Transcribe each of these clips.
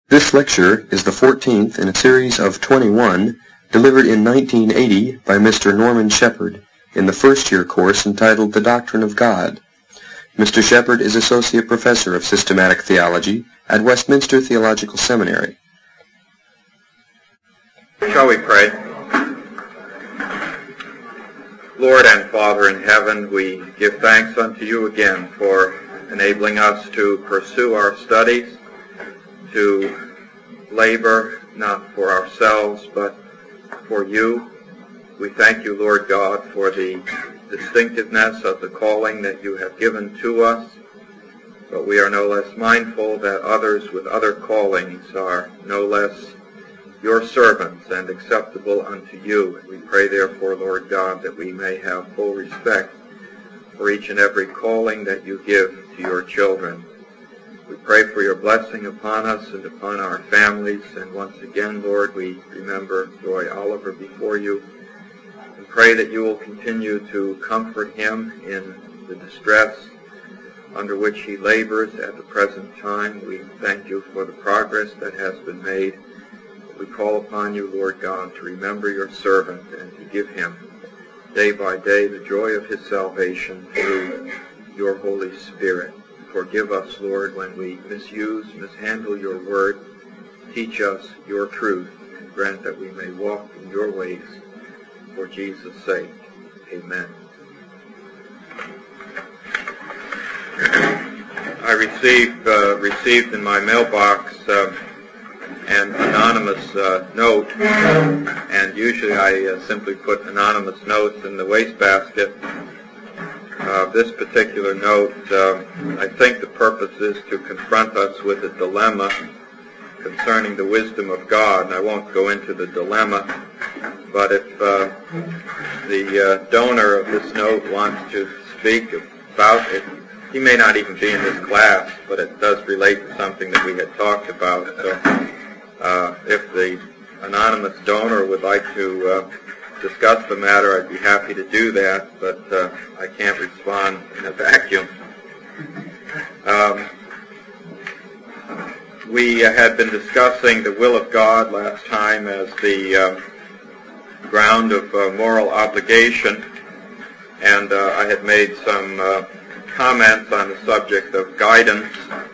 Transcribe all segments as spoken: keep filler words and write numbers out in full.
This lecture is the fourteenth in a series of twenty-one delivered in nineteen eighty by Mister Norman Shepherd in the first-year course entitled The Doctrine of God. Mister Shepherd is Associate Professor of Systematic Theology at Westminster Theological Seminary. Shall we pray? Lord and Father in heaven, we give thanks unto you again for enabling us to pursue our studies, to labor not for ourselves but for you. We thank you, Lord God, for the distinctiveness of the calling that you have given to us, but we are no less mindful that others with other callings are no less your servants and acceptable unto you. We pray therefore, Lord God, that we may have full respect for each and every calling that you give to your children. We pray for your blessing upon us and upon our families, and once again, Lord, we remember Roy Oliver before you and pray that you will continue to comfort him in the distress under which he labors at the present time. We thank you for the progress that has been made. We call upon you, Lord God, to remember your servant and to give him day by day the joy of his salvation through your Holy Spirit. Forgive us, Lord, when we misuse, mishandle your word. Teach us your truth and grant that we may walk in your ways for Jesus' sake. Amen. I received, uh, received in my mailbox uh, an anonymous uh, note, and usually I uh, simply put anonymous notes in the wastebasket. Uh, this particular note, uh, I think the purpose is to confront us with a dilemma concerning the wisdom of God, and I won't go into the dilemma, but if uh, the uh, donor of this note wants to speak about it, he may not even be in this class, but it does relate to something that we had talked about. So uh, if the anonymous donor would like to uh, discuss the matter, I'd be happy to do that, but uh, I can't respond in a vacuum. Um, we uh, had been discussing the will of God last time as the uh, ground of uh, moral obligation, and uh, I had made some uh, comments on the subject of guidance,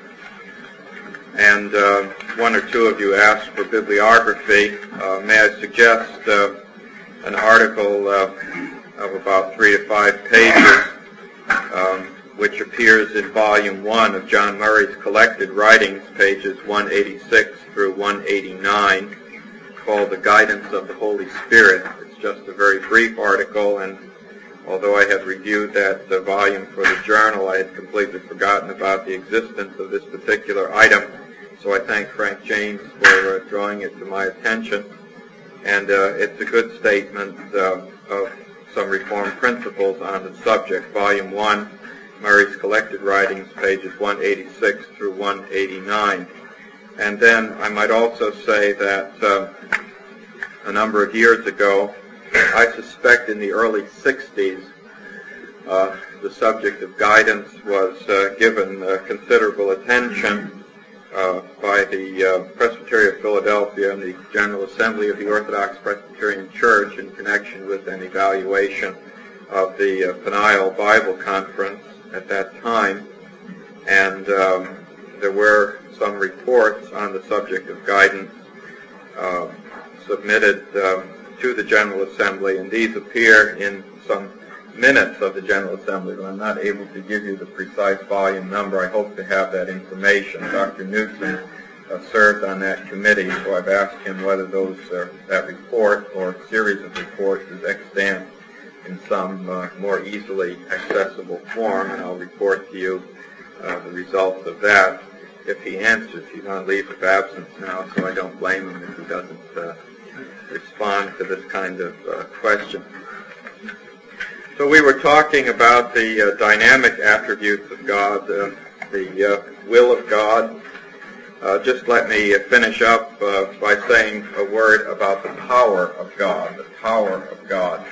and uh, one or two of you asked for bibliography. Uh, may I suggest uh, an article uh, of about three to five pages, um, which appears in Volume one of John Murray's collected writings, pages one eighty-six through one eighty-nine, called The Guidance of the Holy Spirit. It's just a very brief article, and although I had reviewed that uh, volume for the journal, I had completely forgotten about the existence of this particular item. So I thank Frank James for uh, drawing it to my attention. And uh, it's a good statement uh, of some Reformed principles on the subject. Volume one, Murray's Collected Writings, pages one eighty-six through one eighty-nine. And then I might also say that uh, a number of years ago, I suspect in the early sixties, uh, the subject of guidance was uh, given uh, considerable attention uh, by the uh, Presbytery of Philadelphia and the General Assembly of the Orthodox Presbyterian Church in connection with an evaluation of the uh, Peniel Bible Conference at that time. And um, there were some reports on the subject of guidance uh, submitted um, to the General Assembly, and these appear in some minutes of the General Assembly, but I'm not able to give you the precise volume number. I hope to have that information. Doctor Newsom uh, served on that committee, so I've asked him whether those uh, that report or series of reports is extant in some uh, more easily accessible form, and I'll report to you uh, the results of that if he answers. He's on leave of absence now, so I don't blame him if he doesn't uh, respond to this kind of uh, question. So we were talking about the uh, dynamic attributes of God, uh, the uh, will of God. Uh, just let me uh, finish up uh, by saying a word about the power of God, the power of God.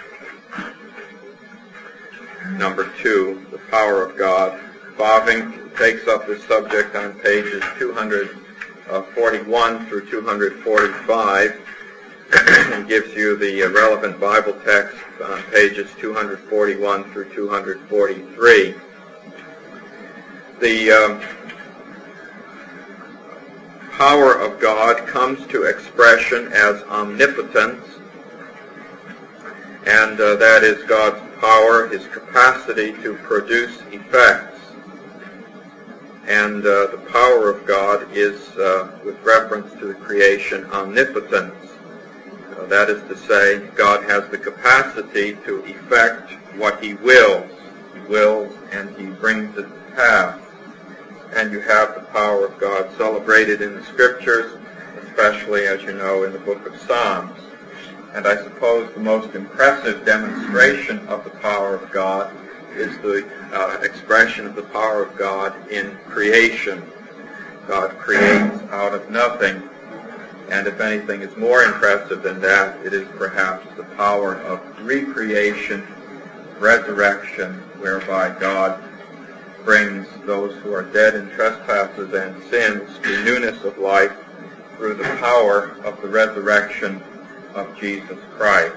Number two, the power of God. Boving takes up this subject on pages two hundred uh, forty-one through two forty-five and gives you the uh, relevant Bible text on pages two forty-one through two forty-three. The um, power of God comes to expression as omnipotence, and uh, that is God's power, His capacity to produce effects. And uh, the power of God is, uh, with reference to the creation, omnipotence. Uh, that is to say, God has the capacity to effect what He wills. He wills and He brings it to pass. And you have the power of God celebrated in the Scriptures, especially, as you know, in the book of Psalms. And I suppose the most impressive demonstration of the power of God is the uh, expression of the power of God in creation. God creates out of nothing. And if anything is more impressive than that, it is perhaps the power of recreation, resurrection, whereby God brings those who are dead in trespasses and sins to newness of life through the power of the resurrection of Jesus Christ.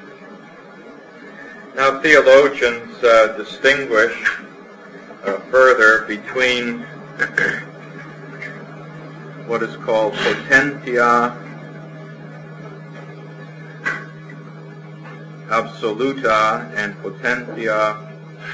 Now, theologians uh, distinguish uh, further between what is called potentia absoluta and potentia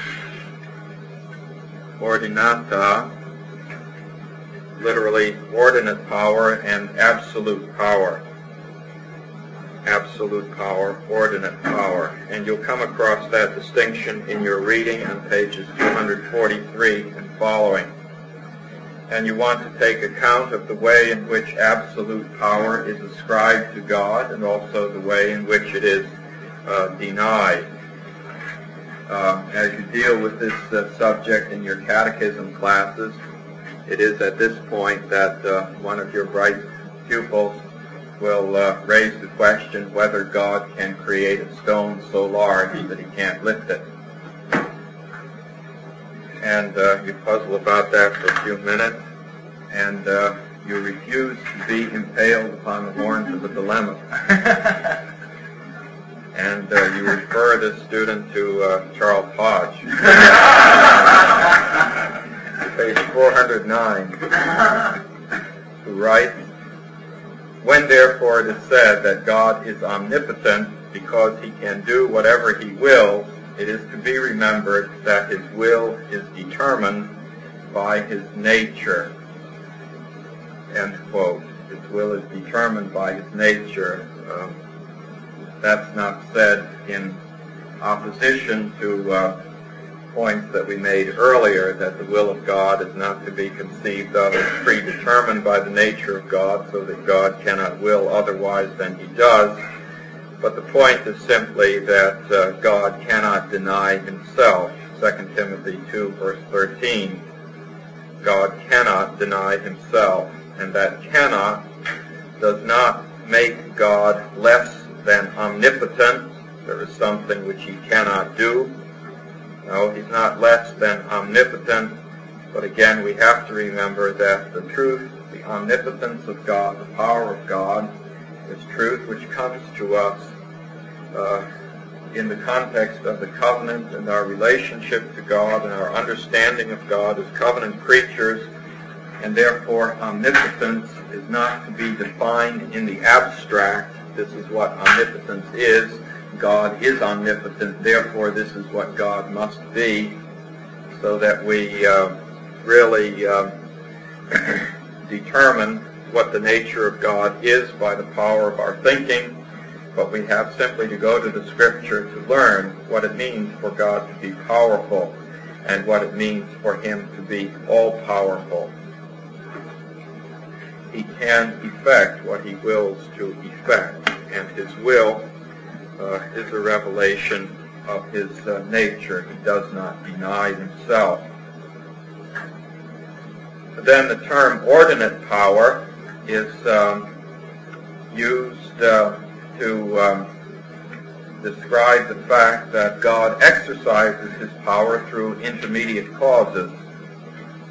ordinata, literally ordinate power and absolute power. Absolute power, ordinate power. And you'll come across that distinction in your reading on pages two forty-three and following. And you want to take account of the way in which absolute power is ascribed to God and also the way in which it is uh, denied. Uh, as you deal with this uh, subject in your catechism classes, it is at this point that uh, one of your bright pupils will uh, raise the question whether God can create a stone so large that He can't lift it. And uh, you puzzle about that for a few minutes, and uh, you refuse to be impaled upon the horns of a dilemma. And uh, you refer this student to uh, Charles Hodge, page four hundred nine, who writes, "When therefore it is said that God is omnipotent because He can do whatever He wills, it is to be remembered that His will is determined by His nature." End quote. His will is determined by His nature. Um, that's not said in opposition to uh, points that we made earlier, that the will of God is not to be conceived of as predetermined by the nature of God, so that God cannot will otherwise than He does. But the point is simply that uh, God cannot deny Himself. Second Timothy two, verse thirteen. God cannot deny Himself, and that cannot does not make God less than omnipotent. There is something which He cannot do. No, He's not less than omnipotent, but again we have to remember that the truth, the omnipotence of God, the power of God, is truth which comes to us uh, in the context of the covenant and our relationship to God and our understanding of God as covenant creatures, and therefore omnipotence is not to be defined in the abstract. This is what omnipotence is. God is omnipotent, therefore this is what God must be, so that we uh, really uh, determine what the nature of God is by the power of our thinking, but we have simply to go to the Scripture to learn what it means for God to be powerful and what it means for Him to be all-powerful. He can effect what He wills to effect, and His will uh, is a revelation of His uh, nature. He does not deny Himself. Then the term ordinate power is um, used uh, to um, describe the fact that God exercises His power through intermediate causes.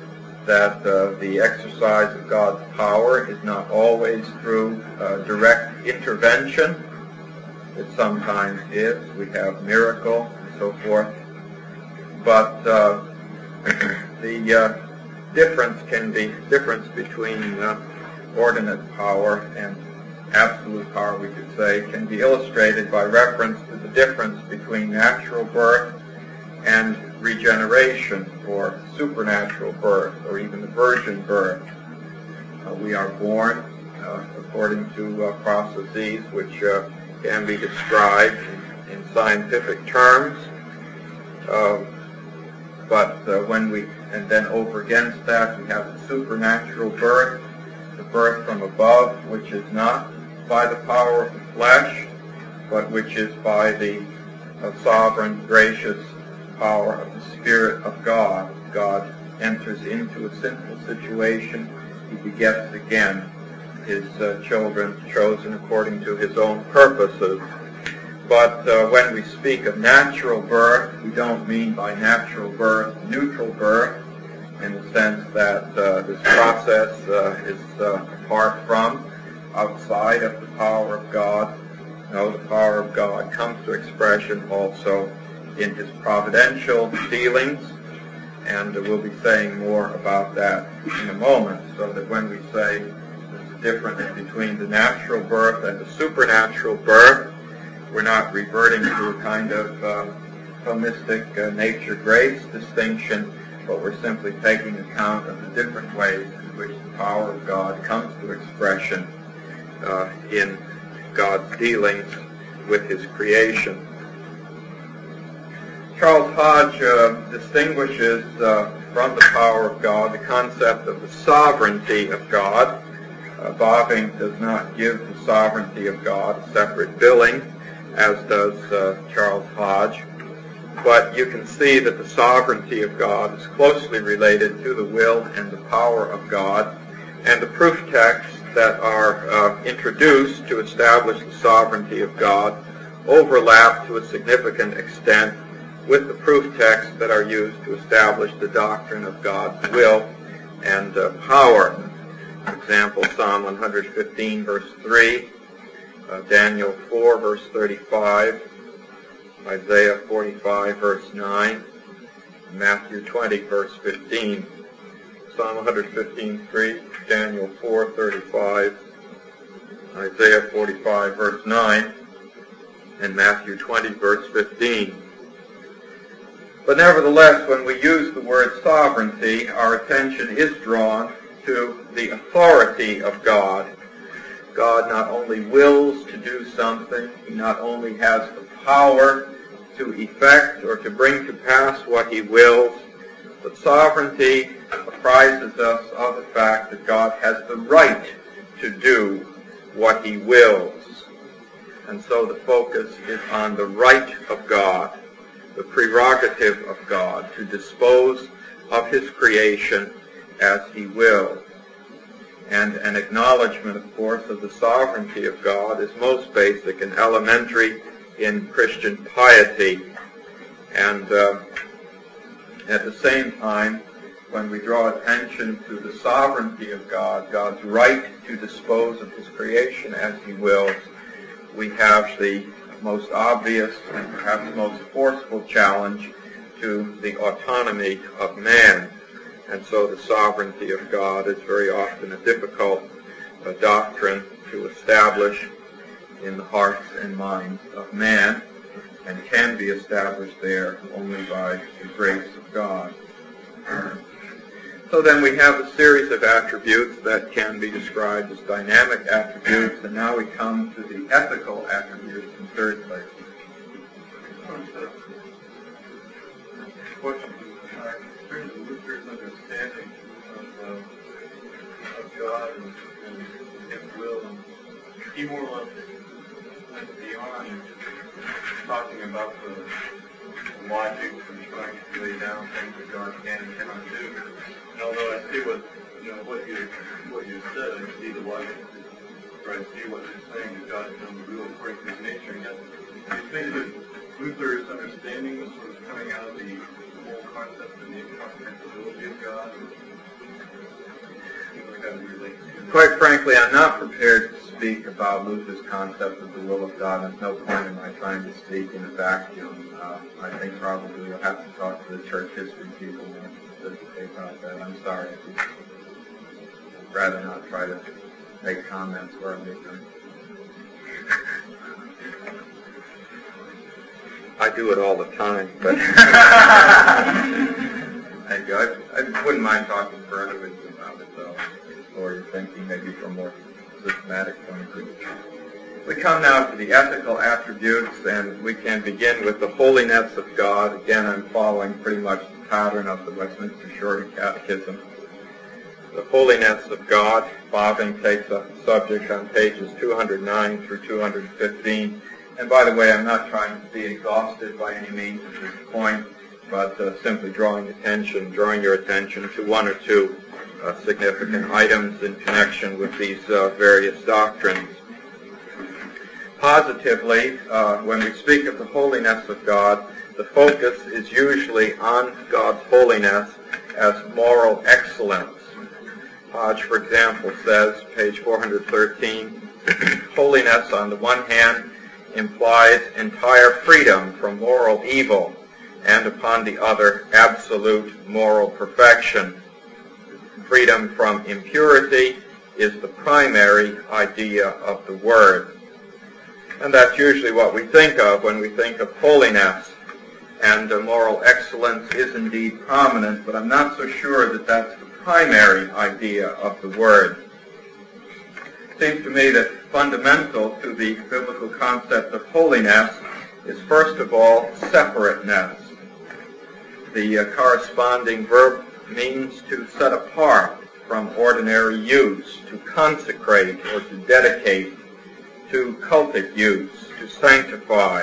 that uh, the exercise of God's power is not always through uh, direct intervention. It sometimes is. We have miracle and so forth. But uh, the uh, difference can be difference between uh, ordinate power and absolute power, we could say, can be illustrated by reference to the difference between natural birth and regeneration, or supernatural birth, or even the virgin birth. Uh, we are born uh, according to uh, processes which uh, can be described in, in scientific terms. Uh, but uh, when we, and then over against that, we have the supernatural birth, the birth from above, which is not by the power of the flesh, but which is by the uh, sovereign, gracious power of the Spirit of God. God enters into a sinful situation. He begets again his uh, children, chosen according to his own purposes. But uh, when we speak of natural birth, we don't mean by natural birth neutral birth, in the sense that uh, this process uh, is uh, apart from, outside of the power of God. No, the power of God comes to expression also in his providential dealings, and we'll be saying more about that in a moment, so that when we say there's a difference between the natural birth and the supernatural birth, we're not reverting to a kind of uh, Thomistic uh, nature-grace distinction, but we're simply taking account of the different ways in which the power of God comes to expression uh, in God's dealings with his creation. Charles Hodge uh, distinguishes uh, from the power of God the concept of the sovereignty of God. Uh, Bavinck does not give the sovereignty of God a separate billing, as does uh, Charles Hodge. But you can see that the sovereignty of God is closely related to the will and the power of God, and the proof texts that are uh, introduced to establish the sovereignty of God overlap to a significant extent with the proof texts that are used to establish the doctrine of God's will and uh, power. For example, Psalm one hundred fifteen, verse three, uh, Daniel four, verse thirty-five, Isaiah forty-five, verse nine, Matthew twenty, verse fifteen. Psalm one hundred fifteen, three, Daniel four, thirty-five, Isaiah forty-five, verse nine, and Matthew twenty, verse fifteen. But nevertheless, when we use the word sovereignty, our attention is drawn to the authority of God. God not only wills to do something, he not only has the power to effect or to bring to pass what he wills, but sovereignty apprises us of the fact that God has the right to do what he wills. And so the focus is on the right of God, the prerogative of God to dispose of his creation as he wills. And an acknowledgement, of course, of the sovereignty of God is most basic and elementary in Christian piety. And uh, at the same time, when we draw attention to the sovereignty of God, God's right to dispose of his creation as he wills, we have the most obvious and perhaps most forceful challenge to the autonomy of man. And so the sovereignty of God is very often a difficult uh, doctrine to establish in the hearts and minds of man, and can be established there only by the grace of God. So then we have a series of attributes that can be described as dynamic attributes, and now we come to the ethical attributes in third place. Question. Uh, concerning the Luther's understanding of, uh, of God and, and his will, and he more or less went beyond talking about the, the logic and trying to lay down things that God can and cannot do. And although I see what you know what you what you said, I see the logic, or I see what you're saying that God has done the will according to his nature. And yet, do you think that Luther's understanding was sort of coming out of the whole concept of the incomprehensibility of God? does that relate to? Quite frankly, I'm not prepared to speak about Luther's concept of the will of God. There's no point in my trying to speak in a vacuum. Uh, I think probably you'll have to talk to the church history people and specifically about that. I'm sorry. I'd rather not try to make comments where I'm ignorant. I do it all the time, but I, do. I, I wouldn't mind talking further with you about it, though, or you're thinking maybe from a more systematic point of view. We come now to the ethical attributes, and we can begin with the holiness of God. Again, I'm following pretty much the pattern of the Westminster Shorter Catechism. The holiness of God. Bobbing takes up the subject on pages two hundred nine through two hundred fifteen. And by the way, I'm not trying to be exhaustive by any means at this point, but uh, simply drawing attention, drawing your attention to one or two uh, significant items in connection with these uh, various doctrines. Positively, uh, when we speak of the holiness of God, the focus is usually on God's holiness as moral excellence. Hodge, for example, says, page four hundred thirteen, holiness on the one hand implies entire freedom from moral evil, and upon the other, absolute moral perfection. Freedom from impurity is the primary idea of the word. And that's usually what we think of when we think of holiness. And uh, moral excellence is indeed prominent, but I'm not so sure that that's the primary idea of the word. It seems to me that fundamental to the biblical concept of holiness is, first of all, separateness. The uh, corresponding verb means to set apart from ordinary use, to consecrate or to dedicate, to cultic use, to sanctify.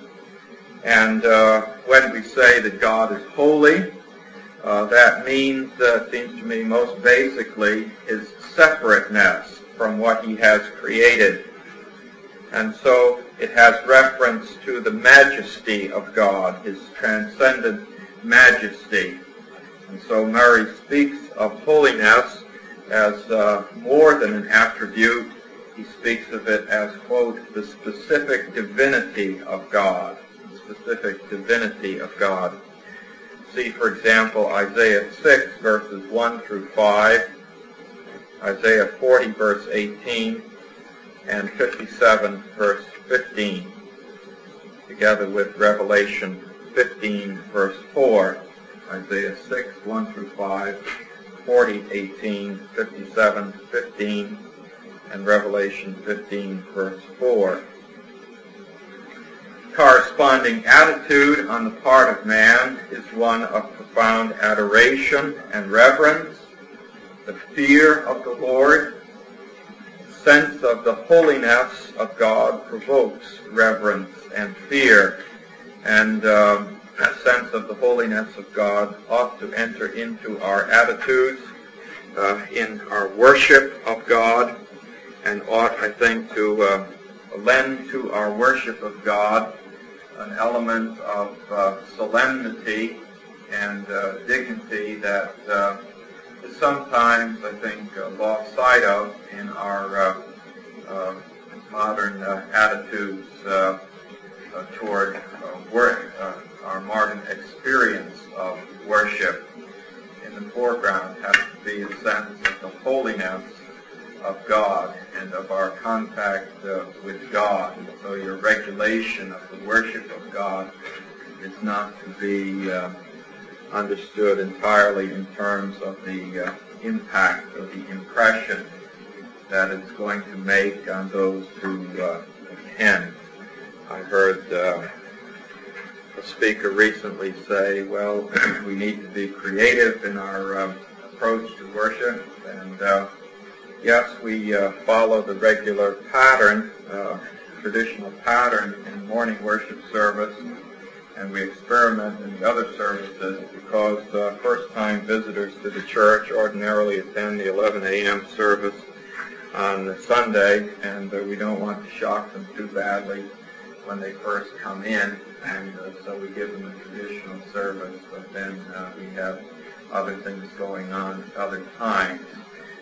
And uh, when we say that God is holy, uh, that means, uh, seems to me, most basically his separateness from what he has created. And so it has reference to the majesty of God, his transcendent majesty. And so Murray speaks of holiness as uh, more than an attribute. He speaks of it as, quote, the specific divinity of God. The specific divinity of God. See, for example, Isaiah six, verses one through five, Isaiah forty, verse eighteen, and fifty-seven, verse fifteen, together with Revelation fifteen, verse four. Isaiah six, one through five, forty, eighteen, fifty-seven, fifteen, and Revelation fifteen, verse four. Corresponding attitude on the part of man is one of profound adoration and reverence, the fear of the Lord. Sense of the holiness of God provokes reverence and fear, and uh, a sense of the holiness of God ought to enter into our attitudes uh, in our worship of God, and ought, I think, to uh, lend to our worship of God an element of uh, solemnity and uh, dignity that uh, is sometimes, I think, uh, lost sight of in our uh, uh, modern uh, attitudes uh, uh, toward uh, work, uh, our modern experience of worship. In the foreground has to be a sense of the holiness of God and of our contact uh, with God. And so your regulation of the worship of God is not to be uh, understood entirely in terms of the uh, impact or the impression that it's going to make on those who uh, attend. I heard uh, a speaker recently say, well, we need to be creative in our uh, approach to worship, and uh, yes, we uh, follow the regular pattern, uh, traditional pattern in morning worship service, and we experiment in the other services because uh, first-time visitors to the church ordinarily attend the eleven a.m. service on Sunday, and uh, we don't want to shock them too badly when they first come in, and uh, so we give them a traditional service, but then uh, we have other things going on at other times.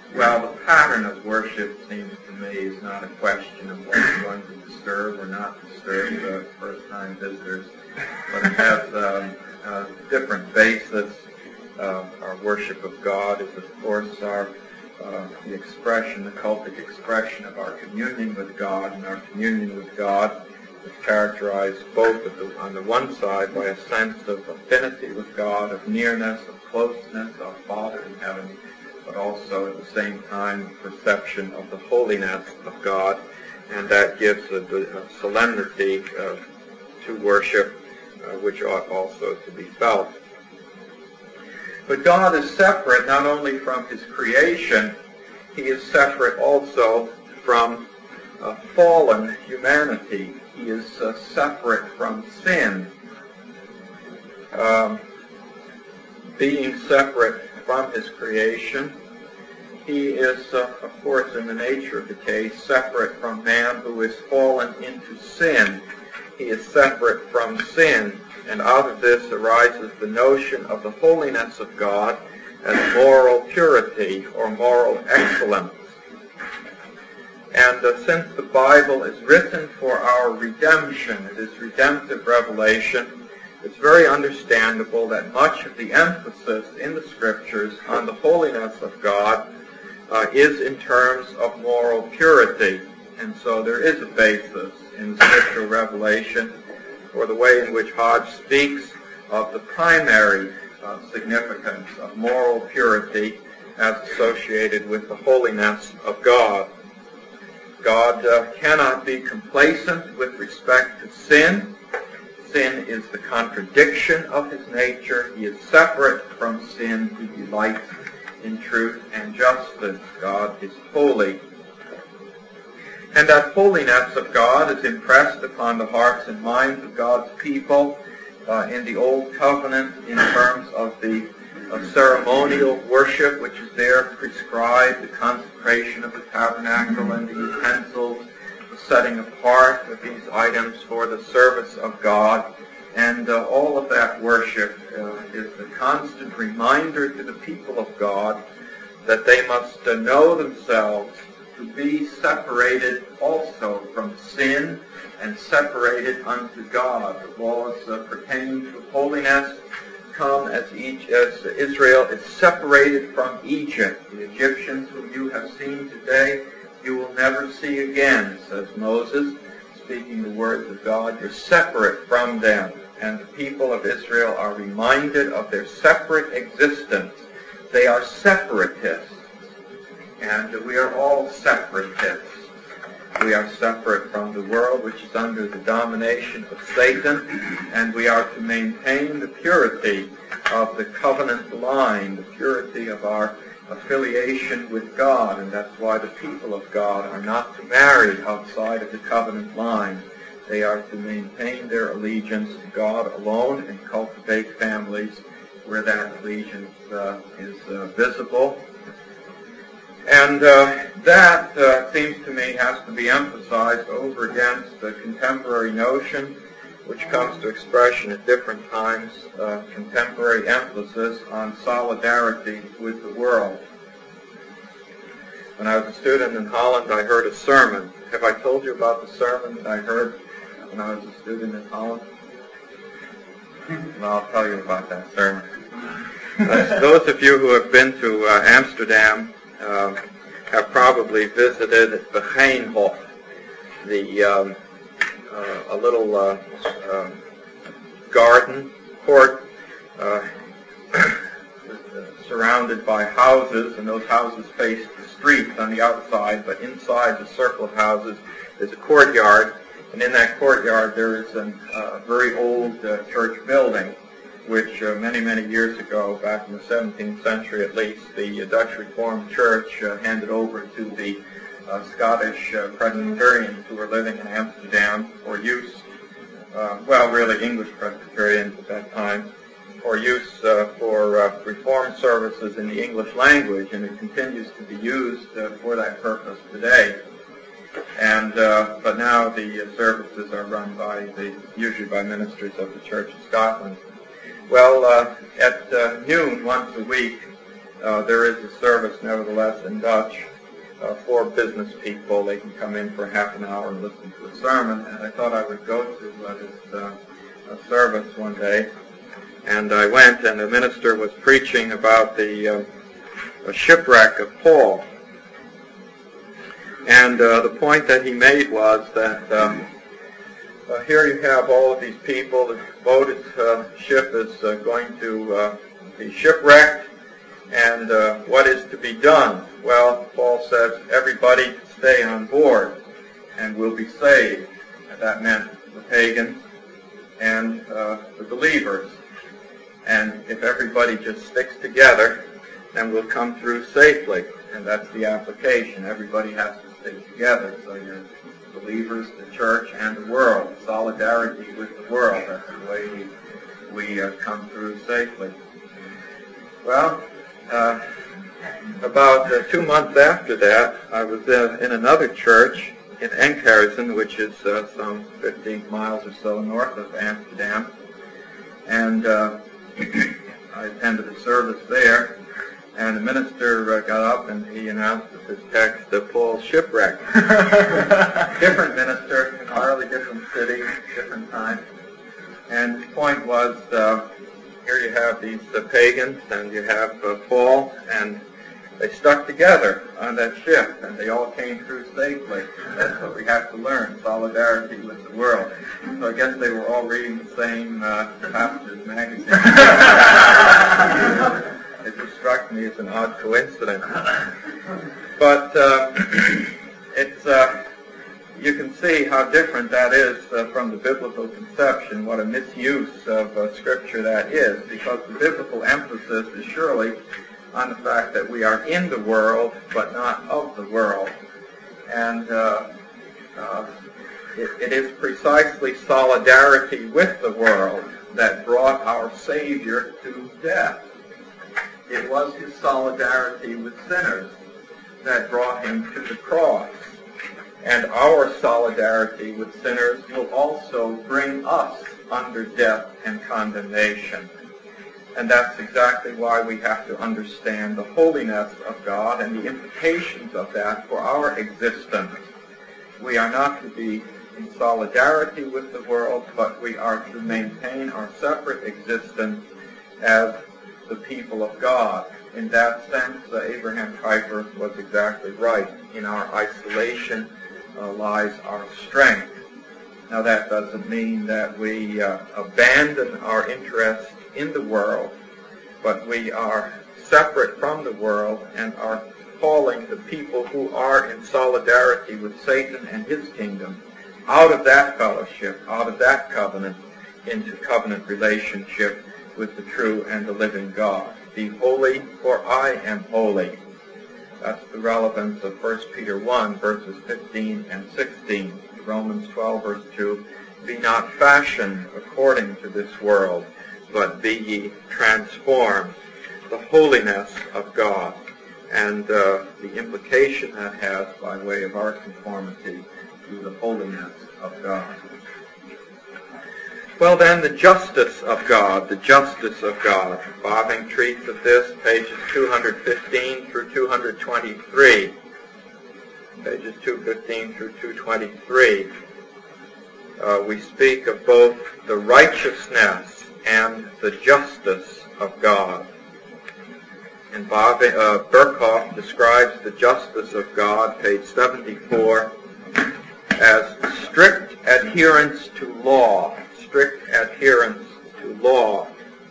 Well, the pattern of worship seems to me is not a question of what is going to disturb or not disturb the first-time visitors, but it has um, a different basis. Uh, our worship of God is, of course, our uh, the expression, the cultic expression of our communion with God, and our communion with God is characterized both at the, on the one side by a sense of affinity with God, of nearness, of closeness, our Father in heaven, but also at the same time perception of the holiness of God, and that gives a, a solemnity uh, to worship, uh, which ought also to be felt. But God is separate not only from His creation, He is separate also from uh, fallen humanity. He is uh, separate from sin. Um, being separate from His creation, He is, uh, of course, in the nature of the case, separate from man who is fallen into sin. He is separate from sin, and out of this arises the notion of the holiness of God as moral purity or moral excellence. And uh, since the Bible is written for our redemption, it is redemptive revelation, it's very understandable that much of the emphasis in the Scriptures on the holiness of God uh, is in terms of moral purity. And so there is a basis in Scriptural revelation for the way in which Hodge speaks of the primary uh, significance of moral purity as associated with the holiness of God. God uh, cannot be complacent with respect to sin. Sin is the contradiction of His nature. He is separate from sin. He delights in truth and justice. God is holy. And that holiness of God is impressed upon the hearts and minds of God's people uh, in the Old Covenant in terms of the of ceremonial worship, which is there prescribed, the consecration of the tabernacle and the utensils, the setting apart of these items for the service of God. And uh, all of that worship uh, is the constant reminder to the people of God that they must uh, know themselves to be separated also from sin and separated unto God. The laws uh, pertaining to holiness come as each as Israel is separated from Egypt. The Egyptians whom you have seen today, you will never see again, says Moses, speaking the words of God. You're separate from them. And the people of Israel are reminded of their separate existence. They are separatists. And we are all separatists. We are separate from the world, which is under the domination of Satan, and we are to maintain the purity of the covenant line, the purity of our affiliation with God, and that's why the people of God are not to marry outside of the covenant line. They are to maintain their allegiance to God alone and cultivate families where that allegiance uh, is uh, visible. And uh, that, uh, seems to me, has to be emphasized over against the contemporary notion, which comes to expression at different times, uh, contemporary emphasis on solidarity with the world. When I was a student in Holland, I heard a sermon. Have I told you about the sermon that I heard when I was a student in Holland? Well, I'll tell you about that sermon. Uh, those of you who have been to uh, Amsterdam Uh, have probably visited the Geenhof, the um, uh, a little uh, uh, garden court uh, surrounded by houses, and those houses face the street on the outside, but inside the circle of houses is a courtyard, and in that courtyard there is a uh, very old uh, church building, which uh, many, many years ago, back in the seventeenth century at least, the uh, Dutch Reformed Church uh, handed over to the uh, Scottish uh, Presbyterians who were living in Amsterdam for use, uh, well, really English Presbyterians at that time, for use uh, for uh, Reformed services in the English language, and it continues to be used uh, for that purpose today. And uh, but now the uh, services are run by the usually by ministers of the Church of Scotland. Well, uh, at uh, noon once a week, uh, there is a service nevertheless in Dutch uh, for business people. They can come in for half an hour and listen to a sermon, and I thought I would go to uh, this uh, uh, service one day. And I went, and the minister was preaching about the uh, shipwreck of Paul. And uh, the point that he made was that um, uh, here you have all of these people. The boat, is, uh, ship is uh, going to uh, be shipwrecked, and uh, what is to be done? Well, Paul says everybody stay on board and will be saved. And that meant the pagans and uh, the believers. And if everybody just sticks together, then we'll come through safely. And that's the application. Everybody has to stick together. So you're believers, the church, and the world. Solidarity with the world. That's the way we, we uh, come through safely. Well, uh, about uh, two months after that, I was uh, in another church in Enkhuizen, which is uh, some fifteen miles or so north of Amsterdam. And uh, I attended a service there, and the minister uh, got up and he announced that this text, uh, Paul's shipwreck. Different minister, entirely different city, different time. And the point was, uh, here you have these uh, pagans, and you have uh, Paul, and they stuck together on that ship, and they all came through safely. That's what we have to learn, solidarity with the world. So I guess they were all reading the same uh, pastor's magazine. It just struck me as an odd coincidence. But uh, it's uh, you can see how different that is uh, from the biblical conception, what a misuse of uh, Scripture that is, because the biblical emphasis is surely on the fact that we are in the world, but not of the world. And uh, uh, it, it is precisely solidarity with the world that brought our Savior to death. It was his solidarity with sinners that brought him to the cross. And our solidarity with sinners will also bring us under death and condemnation. And that's exactly why we have to understand the holiness of God and the implications of that for our existence. We are not to be in solidarity with the world, but we are to maintain our separate existence as the people of God. In that sense, uh, Abraham Kuyper was exactly right. In our isolation uh, lies our strength. Now that doesn't mean that we uh, abandon our interest in the world, but we are separate from the world and are calling the people who are in solidarity with Satan and his kingdom out of that fellowship, out of that covenant, into covenant relationship with the true and the living God. Be holy, for I am holy. That's the relevance of First Peter one, verses fifteen and sixteen. Romans twelve, verse two, be not fashioned according to this world, but be ye transformed. The holiness of God and uh, the implication that has by way of our conformity to the holiness of God. Well then, the justice of God, the justice of God. Bobing treats of this, pages two fifteen through two twenty-three. Pages two fifteen through two twenty-three. Uh, we speak of both the righteousness and the justice of God. And Bob, uh, Berkhoff describes the justice of God, page seventy-four, as strict adherence to law. Strict adherence to law.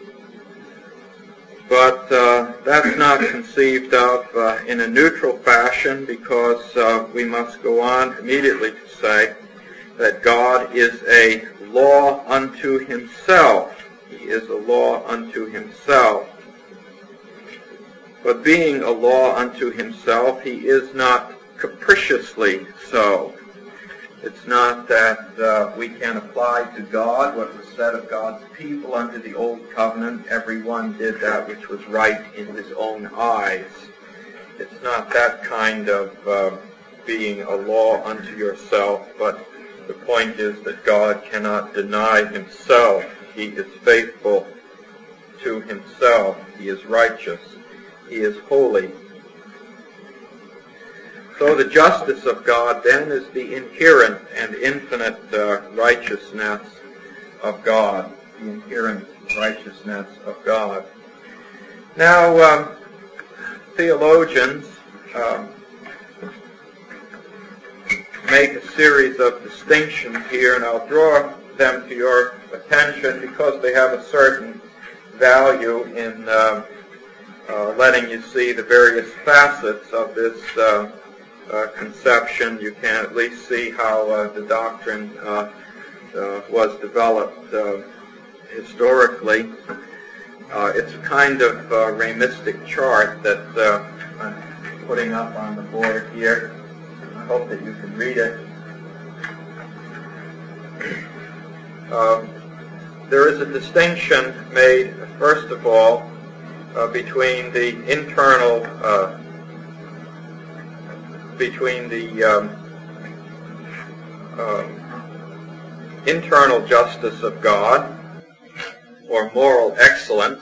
But uh, that's not conceived of uh, in a neutral fashion, because uh, we must go on immediately to say that God is a law unto himself. He is a law unto himself. But being a law unto himself, he is not capriciously so. It's not that uh, we can apply to God what was said of God's people under the Old Covenant. Everyone did that which was right in his own eyes. It's not that kind of uh, being a law unto yourself, but the point is that God cannot deny himself. He is faithful to himself. He is righteous. He is holy. So the justice of God then is the inherent and infinite uh, righteousness of God. The inherent righteousness of God. Now, um, theologians um, make a series of distinctions here, and I'll draw them to your attention because they have a certain value in uh, uh, letting you see the various facets of this uh, uh, conception. You can at least see how uh, the doctrine uh, uh, was developed uh, historically. Uh, it's a kind of uh, ramistic chart that uh, I'm putting up on the board here. I hope that you can read it. Um, there is a distinction made, first of all, uh, between the internal, uh, between the um, uh, internal justice of God, or moral excellence,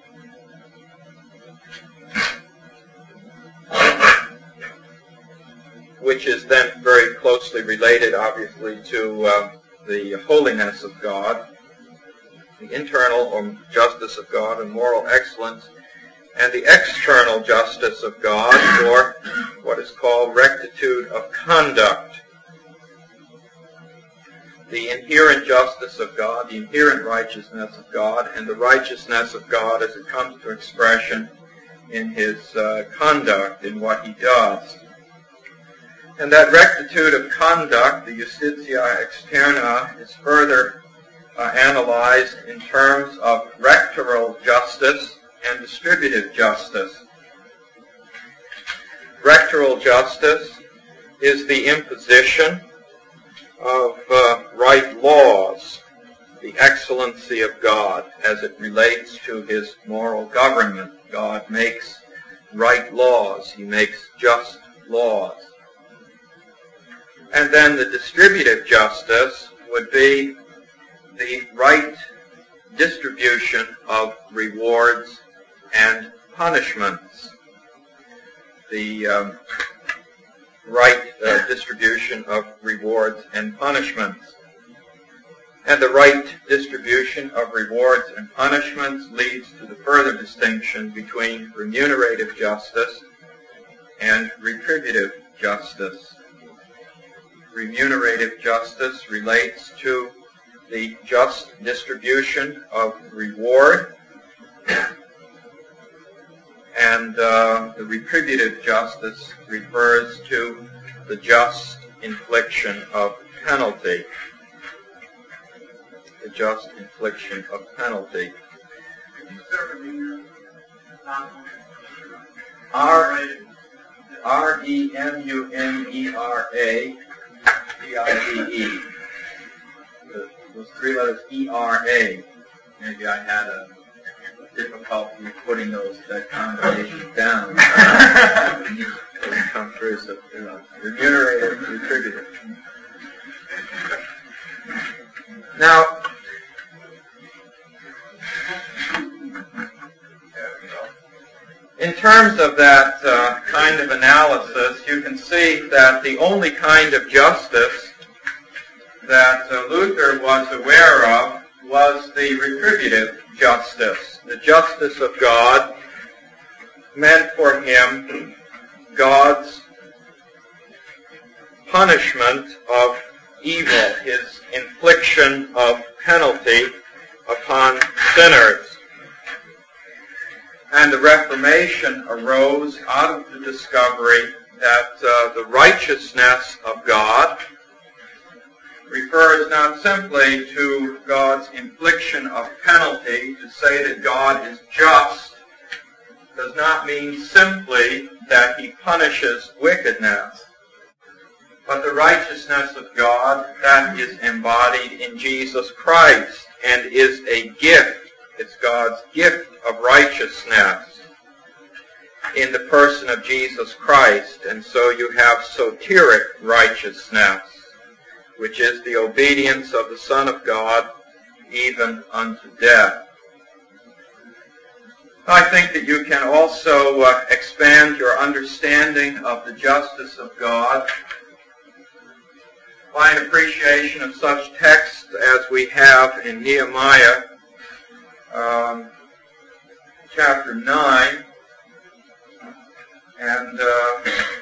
which is then very closely related, obviously, to uh, the holiness of God, the internal or justice of God and moral excellence, and the external justice of God, or what is called rectitude of conduct. The inherent justice of God, the inherent righteousness of God, and the righteousness of God as it comes to expression in his uh, conduct, in what he does. And that rectitude of conduct, the justitia externa, is further uh, analyzed in terms of rectoral justice and distributive justice. Rectoral justice is the imposition of uh, right laws, the excellency of God as it relates to his moral government. God makes right laws. He makes just laws. And then the distributive justice would be the right distribution of rewards and punishments. The um, right uh, distribution of rewards and punishments. And the right distribution of rewards and punishments leads to the further distinction between remunerative justice and retributive justice. Remunerative justice relates to the just distribution of reward, and uh, the retributive justice refers to the just infliction of penalty. The just infliction of penalty. R E M U N E R A D I V E. Those three letters E R A. Maybe I had a difficulty putting those that combination down. It doesn't come through, so you know, remunerative, retributive. Now, in terms of that uh, kind of analysis, you can see that the only kind of justice that uh, Luther was aware of was the retributive justice. The justice of God meant for him God's punishment of evil, his infliction of penalty upon sinners. And the Reformation arose out of the discovery that uh, the righteousness of God refers not simply to God's infliction of penalty. To say that God is just does not mean simply that he punishes wickedness, but the righteousness of God that is embodied in Jesus Christ and is a gift. It's God's gift of righteousness in the person of Jesus Christ. And so you have soteric righteousness, which is the obedience of the Son of God even unto death. I think that you can also uh, expand your understanding of the justice of God by an appreciation of such texts as we have in Nehemiah um, chapter nine and uh,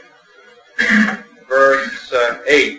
verse uh, eight.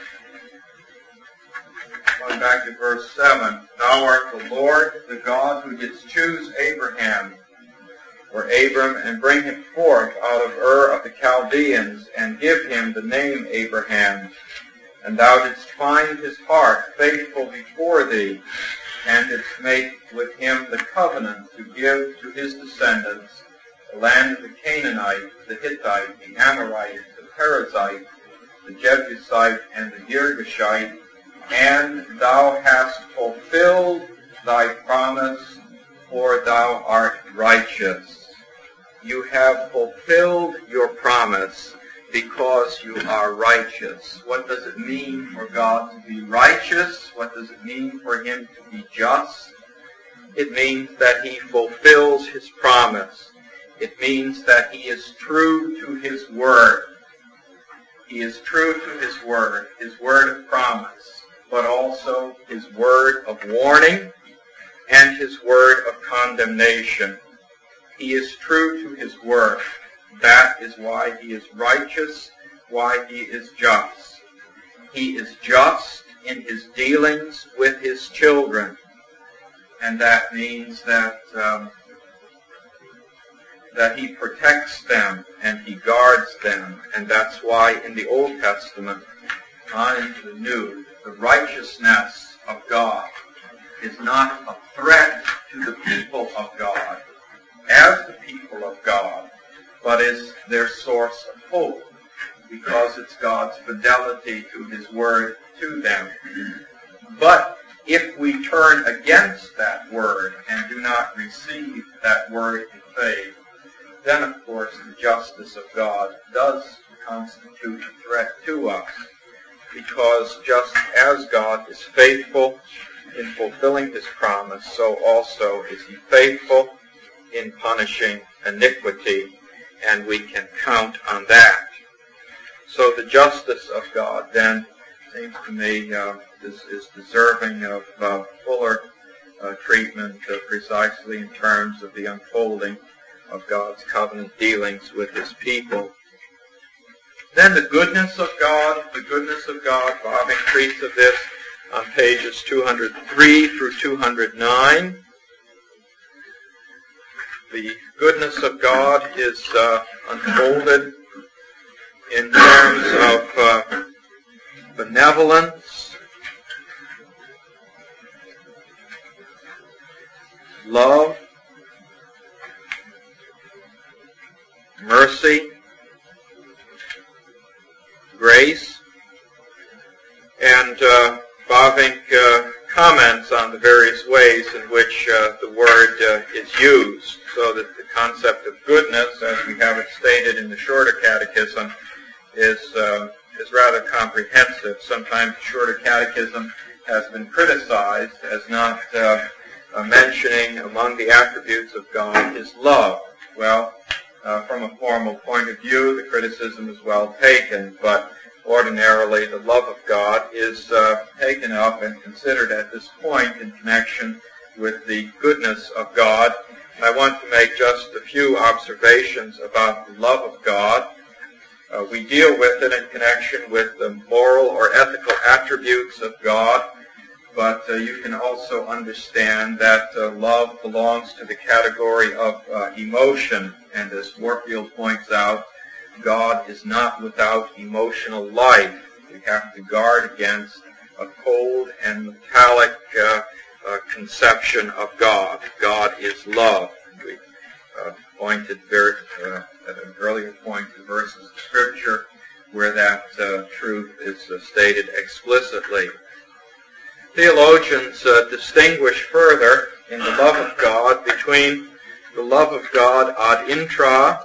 Going back to verse seven. Thou art the Lord, the God who didst choose Abraham, or Abram, and bring him forth out of Ur of the Chaldeans, and give him the name Abraham. And thou didst find his heart faithful before thee, and didst make with him the covenant to give to his descendants the land of the Canaanite, the Hittite, the Amorite, the Perizzite, the Jebusite, and the Girgashite, and thou hast fulfilled thy promise, for thou art righteous. You have fulfilled your promise because you are righteous. What does it mean for God to be righteous? What does it mean for him to be just? It means that he fulfills his promise. It means that he is true to his word. He is true to his word, his word of promise, but also his word of warning and his word of condemnation. He is true to his word. That is why he is righteous, why he is just. He is just in his dealings with his children, and that means that um, that he protects them and he guards them, and that's why in the Old Testament, on into the New, the righteousness of God is not a threat to the people of God as the people of God, but is their source of hope, because it's God's fidelity to his word to them. But if we turn against that word and do not receive that word in faith, then of course the justice of God does constitute a threat to us, because just as God is faithful in fulfilling his promise, so also is he faithful in punishing iniquity, and we can count on that. So the justice of God then seems to me uh, is, is deserving of uh, fuller uh, treatment uh, precisely in terms of the unfolding of God's covenant dealings with his people. Then the goodness of God, the goodness of God, Bobbing treats of this on pages two hundred three through two hundred nine. The goodness of God is uh, unfolded in terms of uh, benevolence, love, mercy, grace, and uh, Bavinck uh, comments on the various ways in which uh, the word uh, is used, so that the concept of goodness, as we have it stated in the Shorter Catechism, is uh, is rather comprehensive. Sometimes the Shorter Catechism has been criticized as not uh, uh, mentioning among the attributes of God his love. Well, uh, from a formal point of view, the criticism is well taken, but ordinarily the love of God is uh, taken up and considered at this point in connection with the goodness of God. And I want to make just a few observations about the love of God. Uh, we deal with it in connection with the moral or ethical attributes of God, but uh, you can also understand that uh, love belongs to the category of uh, emotion, and as Warfield points out, God is not without emotional life. We have to guard against a cold and metallic uh, uh, conception of God. God is love. We uh, pointed very, uh, at an earlier point to verses of Scripture where that uh, truth is uh, stated explicitly. Theologians uh, distinguish further in the love of God between the love of God ad intra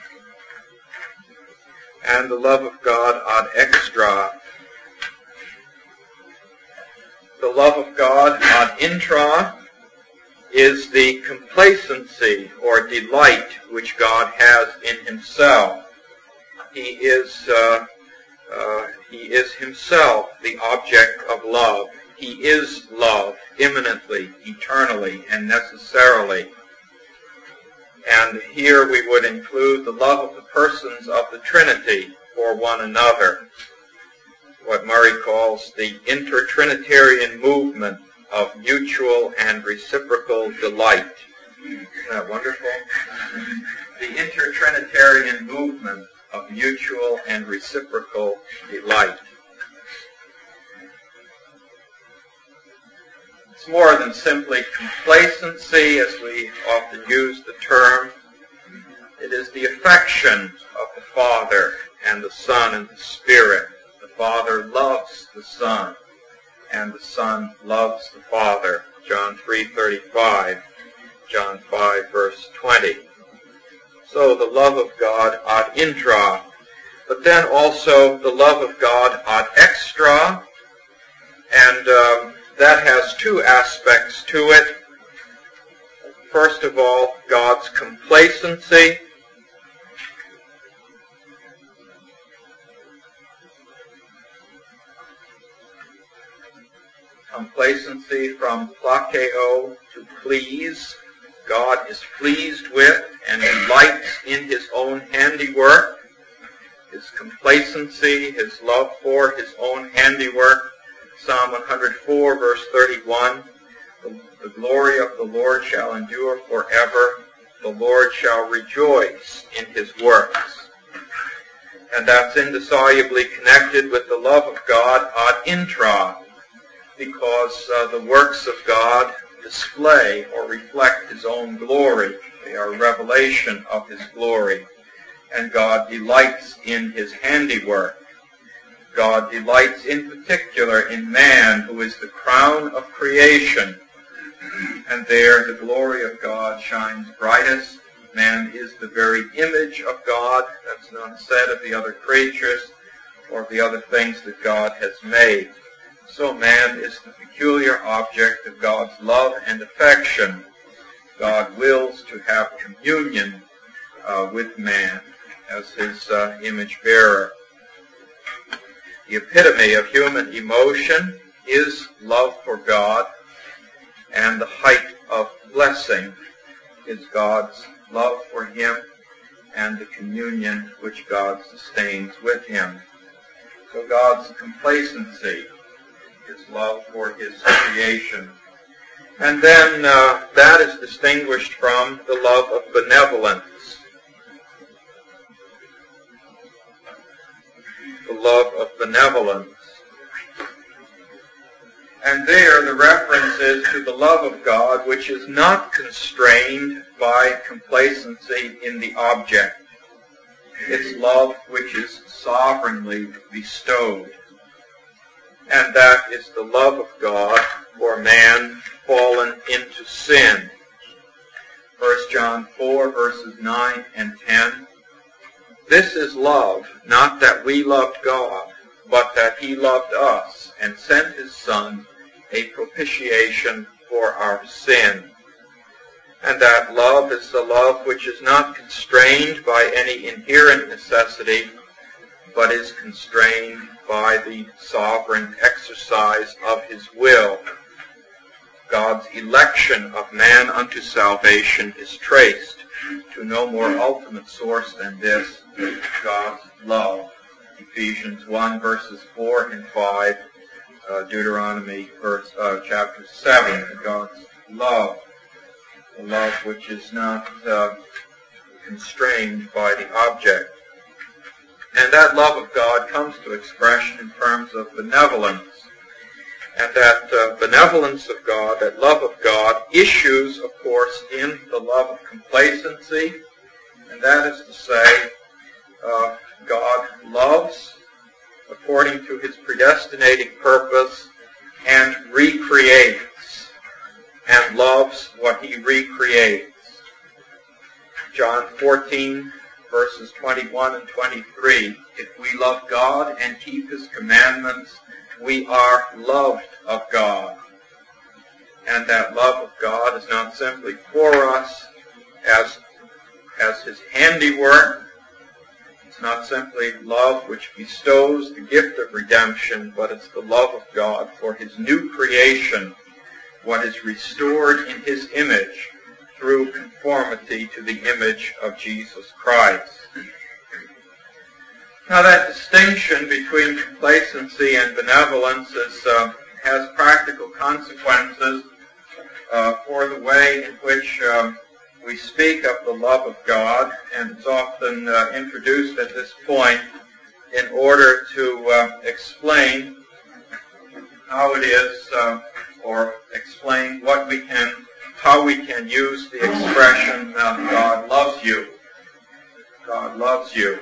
and the love of God ad extra. The love of God ad intra is the complacency or delight which God has in himself. He is, uh, uh, he is himself the object of love. He is love, immanently, eternally, and necessarily. And here we would include the love of the persons of the Trinity for one another, what Murray calls the intertrinitarian movement of mutual and reciprocal delight. Isn't that wonderful? The intertrinitarian movement of mutual and reciprocal delight. It's more than simply complacency, as we often use the term. It is the affection of the Father and the Son and the Spirit. The Father loves the Son, and the Son loves the Father. John three thirty-five, John five, verse twenty. So the love of God ad intra, but then also the love of God ad extra, and um, that has two aspects to it. First of all, God's complacency. Complacency from plakeo, to please. God is pleased with and delights in his own handiwork. His complacency, his love for his own handiwork. Psalm one hundred four, verse thirty-one, the, the glory of the Lord shall endure forever. The Lord shall rejoice in his works. And that's indissolubly connected with the love of God ad intra, because uh, the works of God display or reflect his own glory. They are a revelation of his glory. And God delights in his handiwork. God delights in particular in man, who is the crown of creation. And there the glory of God shines brightest. Man is the very image of God. That's not said of the other creatures or of the other things that God has made. So man is the peculiar object of God's love and affection. God wills to have communion uh, with man as his uh, image bearer. The epitome of human emotion is love for God, and the height of blessing is God's love for him and the communion which God sustains with him. So God's complacency, his love for his creation. And then uh, that is distinguished from the love of benevolence. The love of benevolence. And there the reference is to the love of God, which is not constrained by complacency in the object. It's love which is sovereignly bestowed. And that is the love of God for man fallen into sin. First John four, verses nine and ten. This is love, not that we loved God, but that he loved us and sent his Son a propitiation for our sin. And that love is the love which is not constrained by any inherent necessity, but is constrained by the sovereign exercise of his will. God's election of man unto salvation is traced to no more ultimate source than this, God's love. Ephesians one, verses four and five, uh, Deuteronomy verse, uh, chapter seven, God's love, the love which is not uh, constrained by the object. And that love of God comes to expression in terms of benevolence. And that uh, benevolence of God, that love of God, issues, of course, in the love of complacency. And that is to say, uh, God loves according to his predestinating purpose and recreates, and loves what he recreates. John fourteen, verses twenty-one and twenty-three, if we love God and keep his commandments, we are loved of God. and that love of God is not simply for us as, as His handiwork. It's not simply love which bestows the gift of redemption, but it's the love of God for His new creation, what is restored in His image through conformity to the image of Jesus Christ. Now that distinction between complacency and benevolence is, uh, has practical consequences uh, for the way in which um, we speak of the love of God, and it's often uh, introduced at this point in order to uh, explain how it is, uh, or explain what we can, how we can use the expression uh, God loves you. God loves you.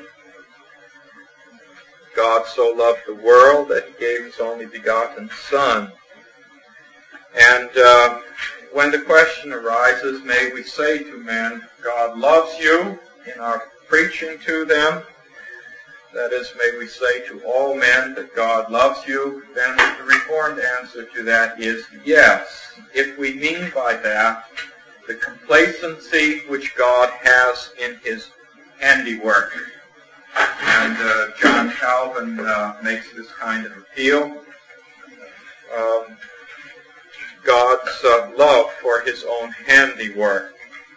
God so loved the world that He gave His only begotten Son. And uh, when the question arises, may we say to men, God loves you, in our preaching to them, that is, may we say to all men that God loves you, then the Reformed answer to that is yes, if we mean by that the complacency which God has in His handiwork. And uh, John Calvin uh, makes this kind of appeal. Um, God's uh, love for His own handiwork.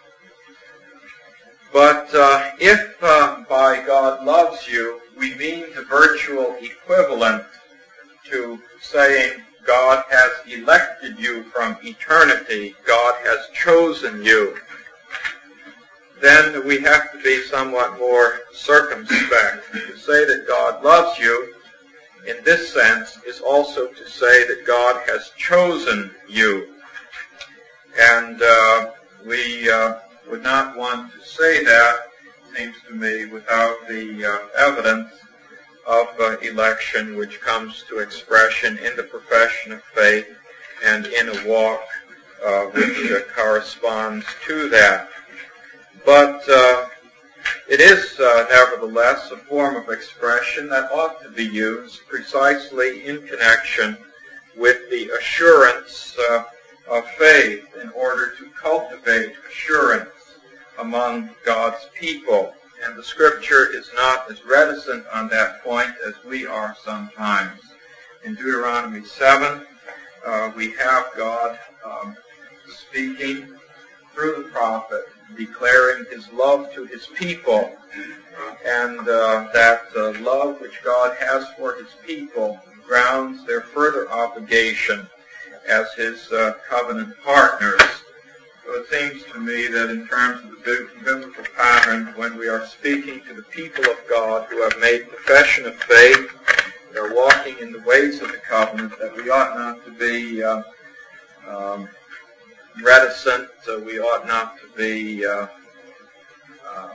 But uh, if uh, by God loves you, we mean the virtual equivalent to saying God has elected you from eternity, God has chosen you, then we have to be somewhat more circumspect. To say that God loves you in this sense is also to say that God has chosen you. And uh, we uh, would not want to say that, it seems to me, without the uh, evidence of uh, election which comes to expression in the profession of faith and in a walk uh, which uh, corresponds to that. But uh, it is uh, nevertheless a form of expression that ought to be used precisely in connection with the assurance uh, of faith in order to cultivate assurance among God's people. And the Scripture is not as reticent on that point as we are sometimes. In Deuteronomy seven, uh, we have God um, speaking through the prophet, declaring His love to His people, and uh, that uh, love which God has for His people grounds their further obligation as His uh, covenant partners. So it seems to me that in terms of the biblical pattern, when we are speaking to the people of God who have made profession of faith, they're walking in the ways of the covenant, that we ought not to be uh, um, reticent, so we ought not to be, uh, uh,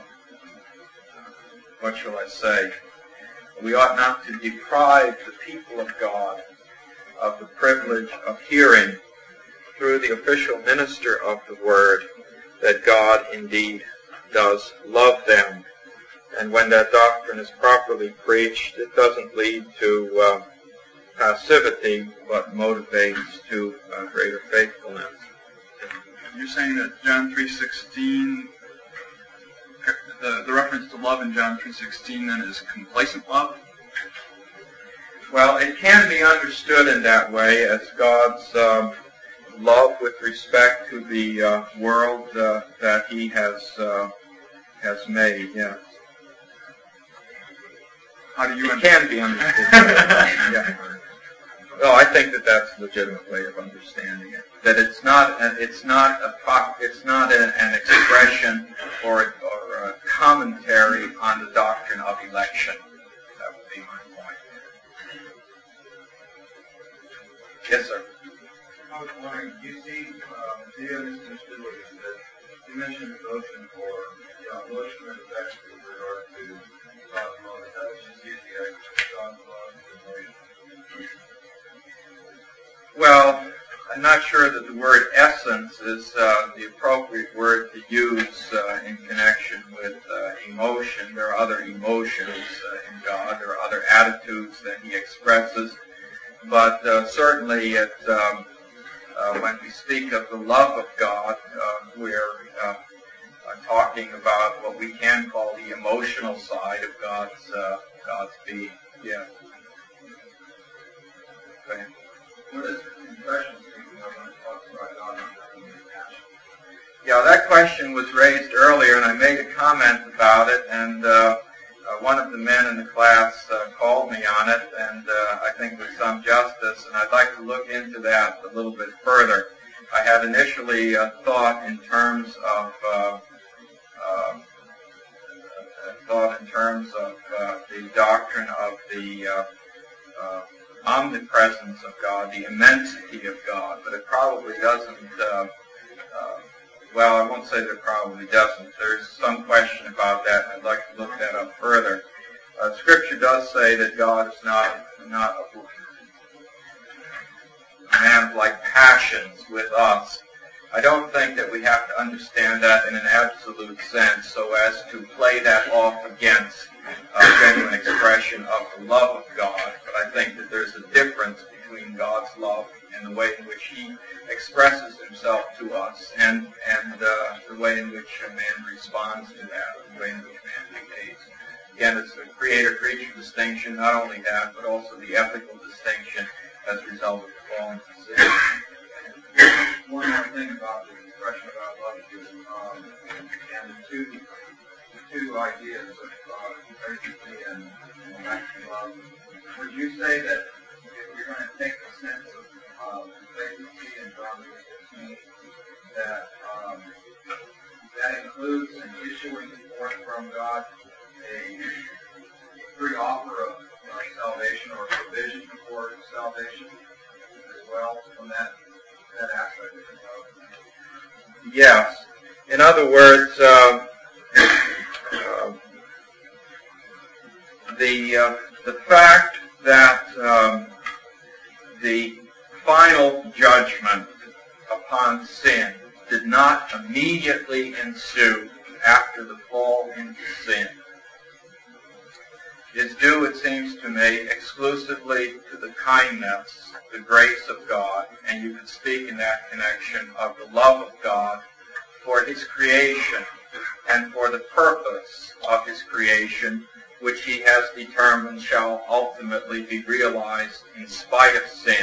what shall I say, we ought not to deprive the people of God of the privilege of hearing through the official minister of the Word that God indeed does love them. And when that doctrine is properly preached, it doesn't lead to uh, passivity, but motivates to uh, greater faithfulness. You're saying that John three sixteen, the, the reference to love in John three sixteen then is complacent love? Well, it can be understood in that way as God's uh, love with respect to the uh, world uh, that He has uh, has made. Yes. How do you? It can be understood. Yeah. Well, I think that that's a legitimate way of understanding it. That it's not, a, it's not a, it's not a, an expression or, or a commentary on the doctrine of election. That would be my point. Yes, sir. I was wondering, do you see, um, do you understand what you said? You mentioned devotion for, you know, devotion is actually with regard to God's love. How would you see the actual God's love and devotion? Well, I'm not sure that the word essence is uh, the appropriate word to use uh, in connection with uh, emotion. There are other emotions uh, in God. There are other attitudes that He expresses. But uh, certainly it um, uh, when we speak of the love of God, uh, we're uh, uh, talking about what we can call the emotional side of God's uh, God's being. Yeah. Go ahead. What is confession speaking of when it talks about God having compassion? Yeah, that question was raised earlier, and I made a comment about it, and uh, uh, one of the men in the class uh, called me on it, and uh, I think with some justice, and I'd like to look into that a little bit further. I had initially uh, thought in terms of uh, uh, thought in terms of uh, the doctrine of the uh, uh, omnipresence of God, the immensity of God, but it probably doesn't. Uh, uh, Well, I won't say that it probably doesn't. There's some question about that, and I'd like to look that up further. Uh, Scripture does say that God is not not a man of like passions with us. I don't think that we have to understand that in an absolute sense so as to play that off against a genuine expression of the love of God. But I think that there's a difference between God's love and the way in which He expresses Himself to us, and and uh, the way in which a man responds to that, the way in which man behaves. Again, it's a creator-creature distinction, not only that, but also the ethical distinction as a result of the fall into sin. One more thing about the expression about love is, um, and the two, the two ideas of uh, complacency and, and actual love. Would you say that if you're going to take the sense of uh, complacency in John three sixteen, that um, that includes an issuing forth from God a free offer of uh, salvation or provision for salvation as well from that that aspect of it? Yes. In other words, uh, uh, the uh, the fact that um, the final judgment upon sin did not immediately ensue after the fall into sin is due, it seems to me, exclusively to the kindness, the grace of God, and you could speak in that connection of the love of God for His creation and for the purpose of His creation, which He has determined shall ultimately be realized in spite of sin.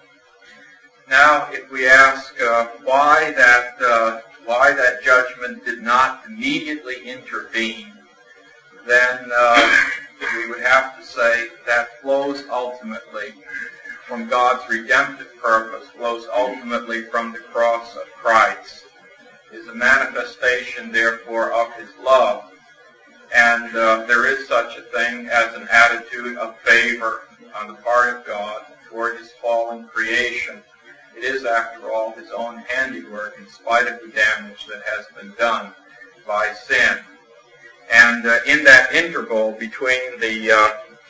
Now, if we ask uh, why that uh, why that judgment did not immediately intervene, then uh, we would have to say that flows ultimately from God's redemptive purpose, flows ultimately from the cross of Christ, is a manifestation, therefore, of His love. And uh, there is such a thing as an attitude of favor on the part of God toward His fallen creation. It is, after all, His own handiwork in spite of the damage that has been done by sin. And uh, in that interval between the uh,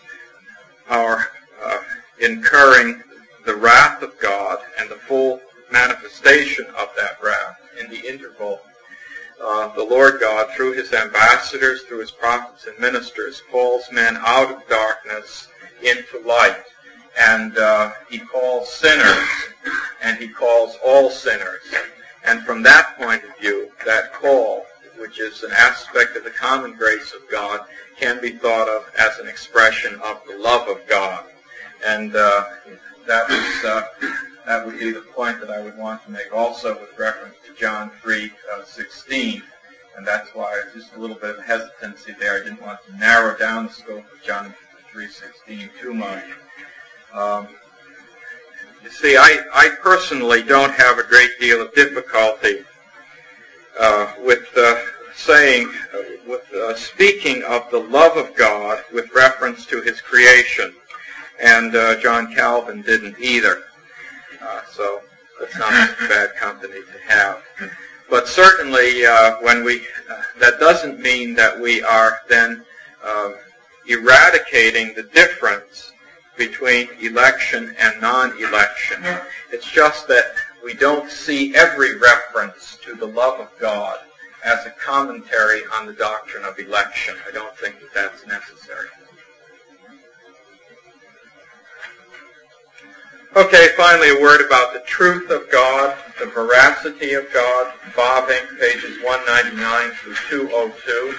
our uh, incurring the wrath of God and the full manifestation of that wrath, in the interval, uh, the Lord God, through His ambassadors, through His prophets and ministers, calls men out of darkness into light. And uh, He calls sinners, and He calls all sinners. And from that point of view, that call, which is an aspect of the common grace of God, can be thought of as an expression of the love of God. And uh, that was uh, that would be the point that I would want to make also with reference to John three sixteen. And that's why there's just a little bit of hesitancy there. I didn't want to narrow down the scope of John three sixteen too much. Um, you see, I, I personally don't have a great deal of difficulty uh, with uh, saying, uh, with uh, speaking of the love of God with reference to His creation. And uh, John Calvin didn't either. Uh, so that's not bad company to have. But certainly, uh, when we, uh, that doesn't mean that we are then uh, eradicating the difference between election and non-election. It's just that we don't see every reference to the love of God as a commentary on the doctrine of election. I don't think that that's necessary. Okay, finally a word about the truth of God, the veracity of God. Bavinck, pages one ninety-nine through two oh two.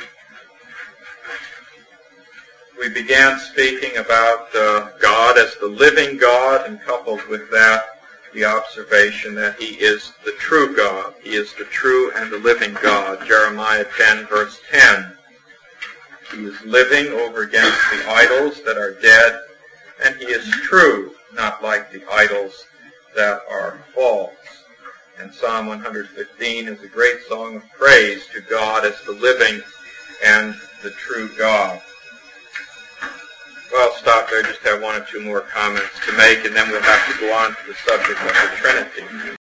We began speaking about uh, God as the living God, and coupled with that, the observation that He is the true God. He is the true and the living God. Jeremiah ten, verse ten. He is living over against the idols that are dead, and He is true, not like the idols that are false. And Psalm one fifteen is a great song of praise to God as the living and the true God. Well, I'll stop there. I just have one or two more comments to make, and then we'll have to go on to the subject of the Trinity.